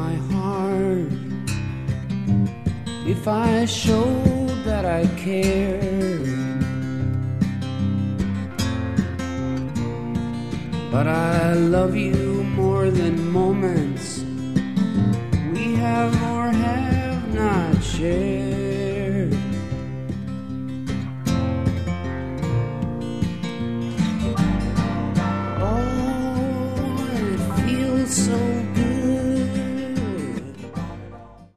my heart if I showed that I cared. But I love you more than moments we have or have not shared.